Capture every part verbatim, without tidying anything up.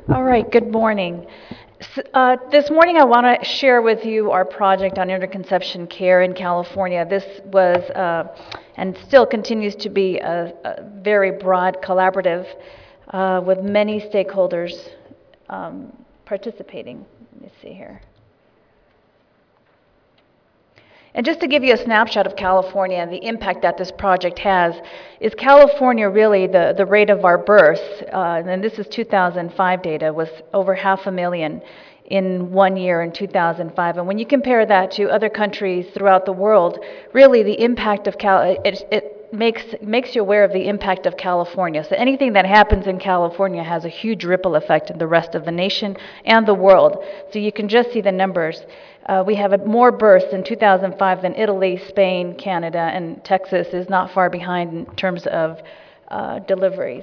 All right, good morning. S- Uh, this morning, I want to share with you our project on interconception care in California. This was uh, and still continues to be a, a very broad collaborative uh, with many stakeholders um, participating. Let me see here. And just to give you a snapshot of California and the impact that this project has, is California really the, the rate of our births, uh, and this is two thousand five data, was over half a million in one year in two thousand five. And when you compare that to other countries throughout the world, really the impact of Cal, it, it makes makes you aware of the impact of California. So anything that happens in California has a huge ripple effect in the rest of the nation and the world. So you can just see the numbers. Uh, we have more births in two thousand five than Italy, Spain, Canada, and Texas is not far behind in terms of uh, deliveries.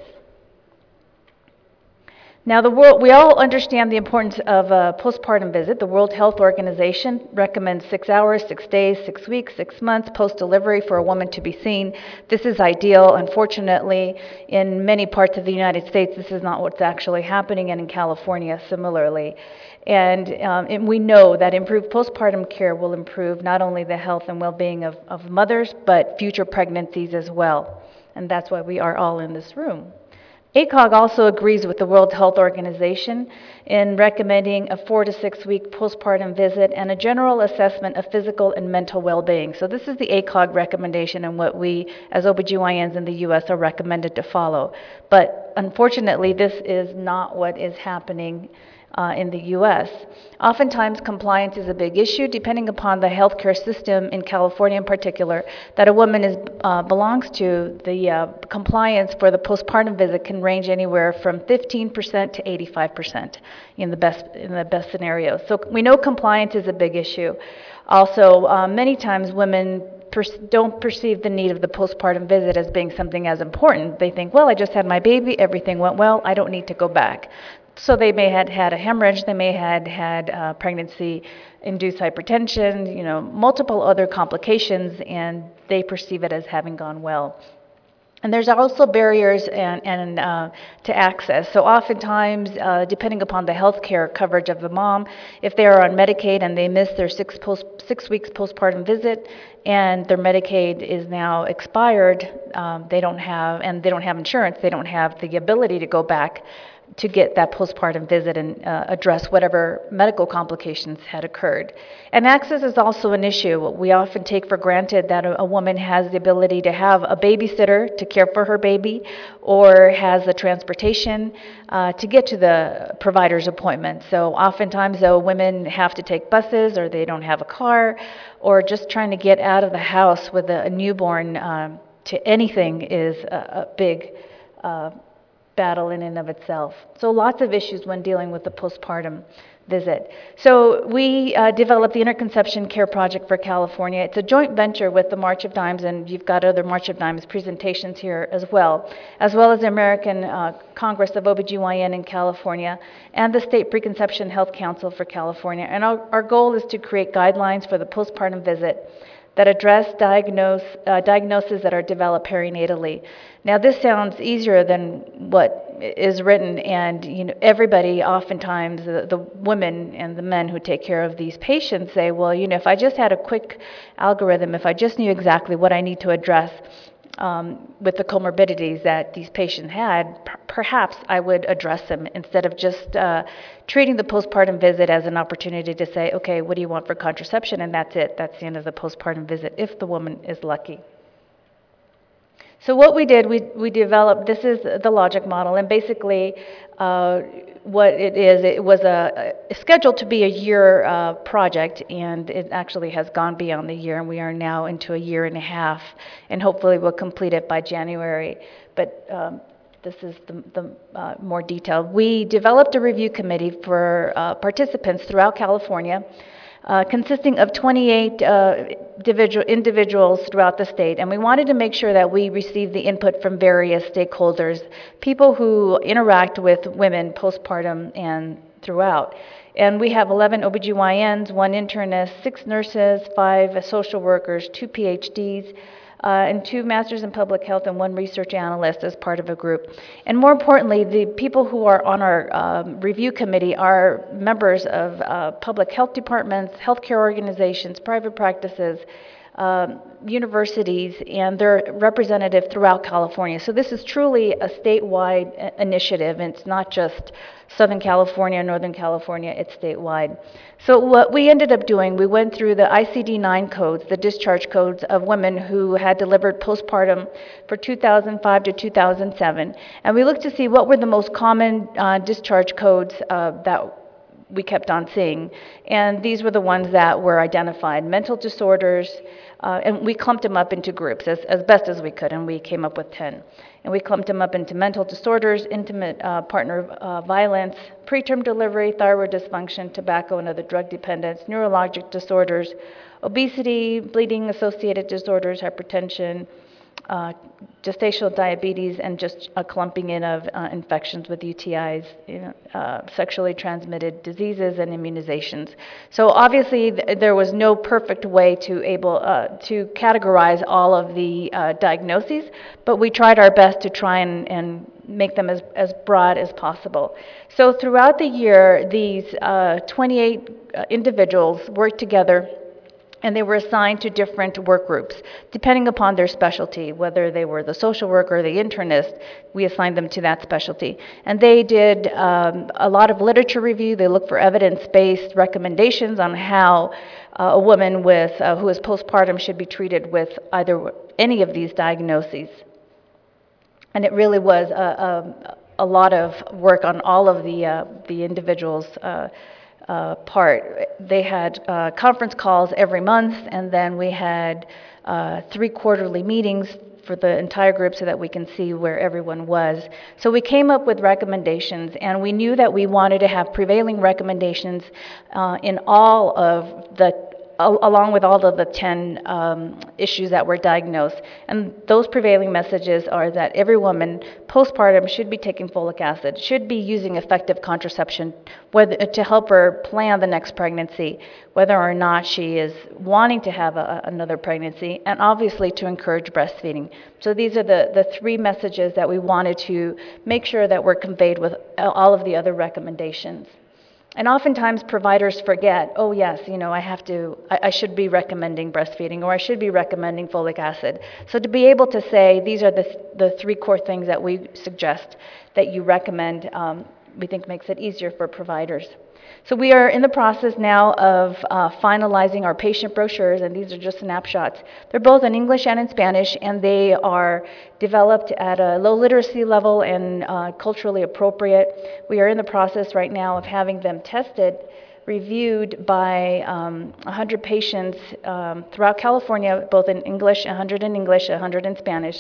Now, the world, we all understand the importance of a postpartum visit. The World Health Organization recommends six hours, six days, six weeks, six months post-delivery for a woman to be seen. This is ideal. Unfortunately, in many parts of the United States, this is not what's actually happening, and in California, similarly. And, um, and we know that improved postpartum care will improve not only the health and well-being of, of mothers, but future pregnancies as well. And that's why we are all in this room. A C O G also agrees with the World Health Organization in recommending a four to six week postpartum visit and a general assessment of physical and mental well-being. So this is the A C O G recommendation and what we as O B G Y Ns in the U S are recommended to follow. But unfortunately, this is not what is happening Uh, in the U S. Oftentimes, compliance is a big issue, depending upon the healthcare system in California in particular that a woman is uh, belongs to. The uh, compliance for the postpartum visit can range anywhere from fifteen percent to eighty-five percent in the best in the best scenarios. So we know compliance is a big issue. Also, uh, many times women per- don't perceive the need of the postpartum visit as being something as important. They think, well, I just had my baby, everything went well, I don't need to go back. So they may have had a hemorrhage, they may have had uh, pregnancy-induced hypertension, you know, multiple other complications, and they perceive it as having gone well. And there's also barriers and, and uh, to access. So oftentimes, uh, depending upon the health care coverage of the mom, if they are on Medicaid and they miss their six, post, six weeks postpartum visit and their Medicaid is now expired, um, they don't have, and they don't have insurance, they don't have the ability to go back to get that postpartum visit and uh, address whatever medical complications had occurred. And access is also an issue. We often take for granted that a, a woman has the ability to have a babysitter to care for her baby or has the transportation uh, to get to the provider's appointment. So oftentimes, though, women have to take buses or they don't have a car or just trying to get out of the house with a, a newborn um, to anything is a, a big uh, battle in and of itself. So lots of issues when dealing with the postpartum visit. So we uh, developed the Interconception Care Project for California. It's a joint venture with the March of Dimes, and you've got other March of Dimes presentations here as well, as well as the American uh, Congress of O B G Y N in California and the State Preconception Health Council for California. And our, our goal is to create guidelines for the postpartum visit that address diagnose, uh, diagnoses that are developed perinatally. Now, this sounds easier than what is written, and you know, everybody, oftentimes, the, the women and the men who take care of these patients say, well, you know, if I just had a quick algorithm, if I just knew exactly what I need to address um, with the comorbidities that these patients had, p- perhaps I would address them instead of just uh, treating the postpartum visit as an opportunity to say, okay, what do you want for contraception? And that's it. That's the end of the postpartum visit, if the woman is lucky. So what we did, we, we developed, this is the logic model, and basically uh, what it is, it was a, a scheduled to be a year uh, project, and it actually has gone beyond the year, and we are now into a year and a half, and hopefully we'll complete it by January. But um, this is the, the uh, more detailed. We developed a review committee for uh, participants throughout California, Uh, consisting of twenty-eight uh, individual, individuals throughout the state. And we wanted to make sure that we received the input from various stakeholders, people who interact with women postpartum and throughout. And we have eleven O B G Y Ns, one internist, six nurses, five social workers, two P H Ds, uh, and two masters in public health and one research analyst as part of a group. And more importantly, the people who are on our um, review committee are members of uh, public health departments, healthcare organizations, private practices, um, universities, and they're representative throughout California. So this is truly a statewide initiative, and it's not just Southern California, Northern California, it's statewide. So what we ended up doing, we went through the I C D nine codes, the discharge codes of women who had delivered postpartum for two thousand five to two thousand seven, and we looked to see what were the most common uh, discharge codes uh, that we kept on seeing. And these were the ones that were identified: mental disorders, uh, and we clumped them up into groups as, as best as we could, and we came up with ten. And we clumped them up into mental disorders, intimate uh, partner uh, violence, preterm delivery, thyroid dysfunction, tobacco and other drug dependence, neurologic disorders, obesity, bleeding-associated disorders, hypertension, Uh, gestational diabetes, and just a clumping in of uh, infections with U T Is, you know, uh, sexually transmitted diseases, and immunizations. So obviously th there was no perfect way to able uh, to categorize all of the uh, diagnoses, but we tried our best to try and, and make them as, as broad as possible. So throughout the year, these uh, twenty-eight uh, individuals worked together, and they were assigned to different work groups, depending upon their specialty, whether they were the social worker or the internist, we assigned them to that specialty. And they did um, a lot of literature review. They looked for evidence-based recommendations on how uh, a woman with, uh, who is postpartum should be treated with either any of these diagnoses. And it really was a, a, a lot of work on all of the, uh, the individuals' uh, Uh, part. They had uh, conference calls every month, and then we had uh, three quarterly meetings for the entire group so that we can see where everyone was. So we came up with recommendations, and we knew that we wanted to have prevailing recommendations uh, in all of the along with all of the ten um, issues that were diagnosed. And those prevailing messages are that every woman postpartum should be taking folic acid, should be using effective contraception whether, to help her plan the next pregnancy, whether or not she is wanting to have a, another pregnancy, and obviously to encourage breastfeeding. So these are the, the three messages that we wanted to make sure that were conveyed with all of the other recommendations. And oftentimes providers forget, oh yes, you know, I have to, I, I should be recommending breastfeeding, or I should be recommending folic acid. So to be able to say, these are the, the three core things that we suggest that you recommend, um, we think makes it easier for providers. So we are in the process now of uh, finalizing our patient brochures, and these are just snapshots. They're both in English and in Spanish, and they are developed at a low literacy level and uh, culturally appropriate. We are in the process right now of having them tested, reviewed by um, one hundred patients um, throughout California, both in English, one hundred in English, one hundred in Spanish.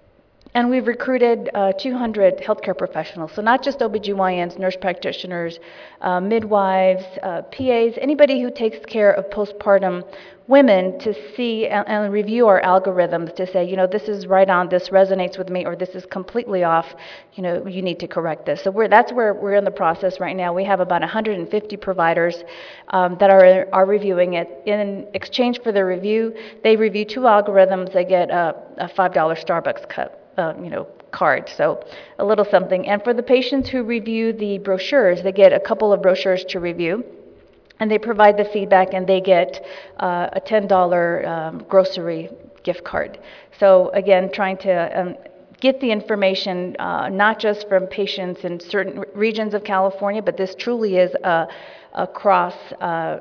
And we've recruited uh, two hundred healthcare professionals, so not just O B G Y Ns, nurse practitioners, uh, midwives, uh, P As, anybody who takes care of postpartum women, to see and, and review our algorithms to say, you know, this is right on, this resonates with me, or this is completely off, you know, you need to correct this. So we're, that's where we're in the process right now. We have about one hundred fifty providers um, that are, are reviewing it. In exchange for the review, they review two algorithms, they get a, a five dollar Starbucks cup. Uh, you know, card, so a little something. And for the patients who review the brochures, they get a couple of brochures to review, and they provide the feedback, and they get uh, a ten dollar um, grocery gift card. So again, trying to um, get the information uh, not just from patients in certain regions of California, but this truly is a, a cross uh,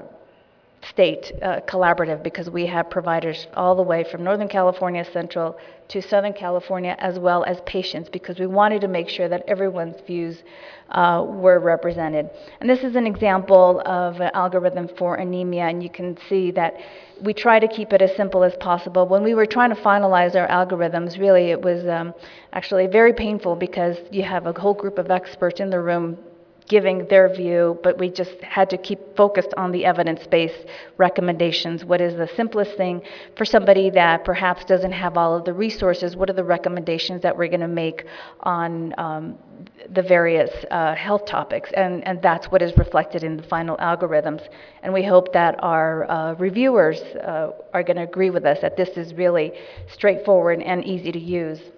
state uh, collaborative, because we have providers all the way from Northern California Central to Southern California, as well as patients, because we wanted to make sure that everyone's views uh, were represented. And this is an example of an algorithm for anemia, and you can see that we try to keep it as simple as possible. When we were trying to finalize our algorithms, really it was um, actually very painful, because you have a whole group of experts in the room giving their view, but we just had to keep focused on the evidence-based recommendations. What is the simplest thing for somebody that perhaps doesn't have all of the resources? What are the recommendations that we're going to make on um, the various uh, health topics? And, and that's what is reflected in the final algorithms. And we hope that our uh, reviewers uh, are going to agree with us that this is really straightforward and easy to use.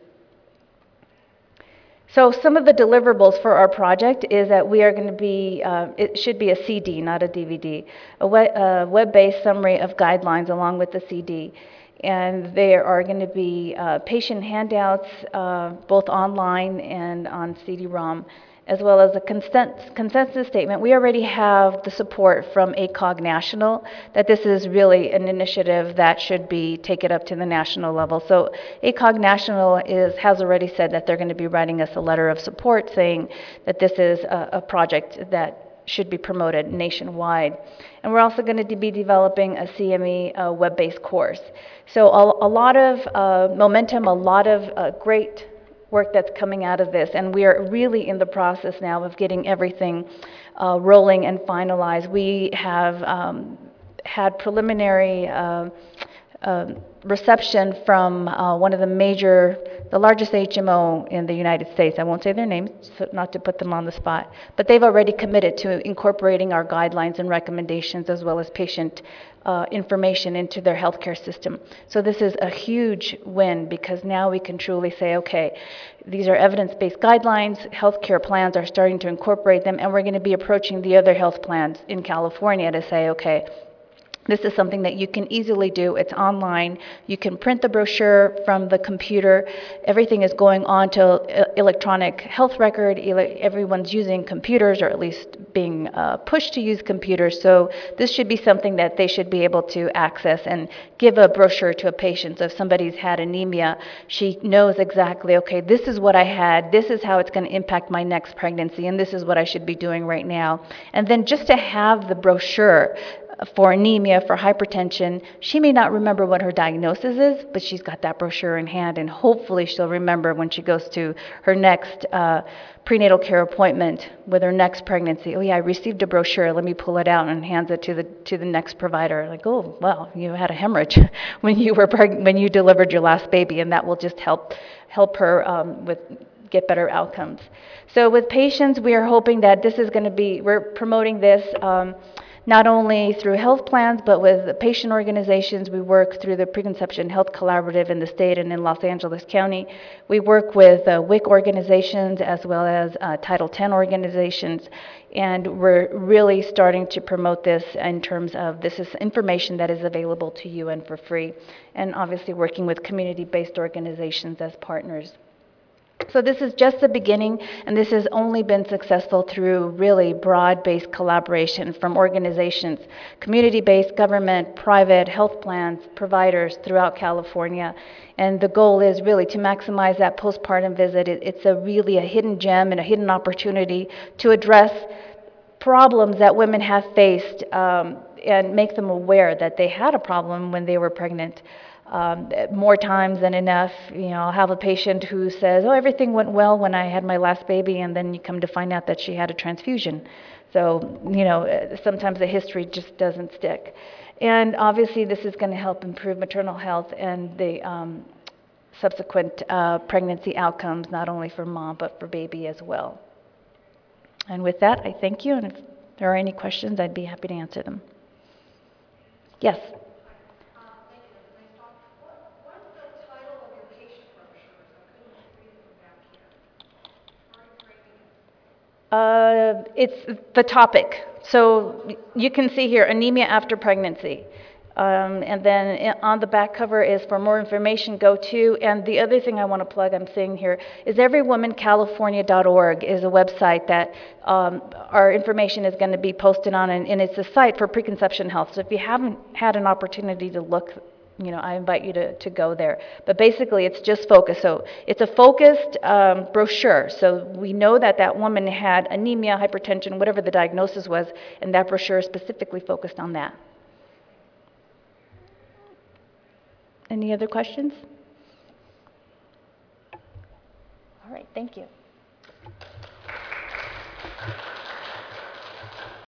So some of the deliverables for our project is that we are going to be, uh, it should be a C D, not a D V D, a web, uh, web-based summary of guidelines along with the C D. And there are going to be uh, patient handouts, uh, both online and on C D ROM, as well as a consent, consensus statement. We already have the support from A C O G National that this is really an initiative that should be taken up to the national level. So A C O G National is, has already said that they're going to be writing us a letter of support saying that this is a, a project that should be promoted nationwide. And we're also going to be developing a C M E uh, web-based course. So a, a lot of uh, momentum, a lot of uh, great work that's coming out of this, and we are really in the process now of getting everything uh, rolling and finalized. We have um, had preliminary uh, uh, reception from uh, one of the major, the largest H M O in the United States. I won't say their names, so not to put them on the spot, but they've already committed to incorporating our guidelines and recommendations as well as patient uh, information into their healthcare system. So this is a huge win because now we can truly say, okay, these are evidence-based guidelines, healthcare plans are starting to incorporate them, and we're going to be approaching the other health plans in California to say, okay, this is something that you can easily do. It's online. You can print the brochure from the computer. Everything is going on to electronic health record. Everyone's using computers, or at least being uh, pushed to use computers. So this should be something that they should be able to access and give a brochure to a patient. So if somebody's had anemia, she knows exactly, okay, this is what I had. This is how it's going to impact my next pregnancy, and this is what I should be doing right now. And then just to have the brochure for anemia, for hypertension. She may not remember what her diagnosis is, but she's got that brochure in hand, and hopefully she'll remember when she goes to her next uh, prenatal care appointment with her next pregnancy. Oh yeah, I received a brochure. Let me pull it out, and hands it to the to the next provider. Like, oh well, you had a hemorrhage when you were preg- when you delivered your last baby, and that will just help help her um, with get better outcomes. So with patients, we are hoping that this is going to be. We're promoting this. Um, Not only through health plans, but with patient organizations. We work through the Preconception Health Collaborative in the state and in Los Angeles County. We work with uh, W I C organizations as well as uh, Title ten organizations, and we're really starting to promote this in terms of this is information that is available to you and for free, and obviously working with community-based organizations as partners. So this is just the beginning, and this has only been successful through really broad-based collaboration from organizations, community-based, government, private, health plans, providers throughout California. And the goal is really to maximize that postpartum visit. It, it's a really a hidden gem and a hidden opportunity to address problems that women have faced um, and make them aware that they had a problem when they were pregnant. Um, more times than enough, you know, I'll have a patient who says, oh, everything went well when I had my last baby, and then you come to find out that she had a transfusion. So, you know, sometimes the history just doesn't stick. And obviously this is going to help improve maternal health and the um, subsequent uh, pregnancy outcomes, not only for mom, but for baby as well. And with that, I thank you, and if there are any questions, I'd be happy to answer them. Yes? Uh, it's the topic. So you can see here, anemia after pregnancy. Um, and then on the back cover is for more information, go to. And the other thing I want to plug, I'm seeing here, is every woman california dot org is a website that um, our information is going to be posted on, and, and it's a site for preconception health. So if you haven't had an opportunity to look, you know, I invite you to, to go there. But basically, it's just focused. So it's a focused um, brochure. So we know that that woman had anemia, hypertension, whatever the diagnosis was, and that brochure is specifically focused on that. Any other questions? All right, thank you.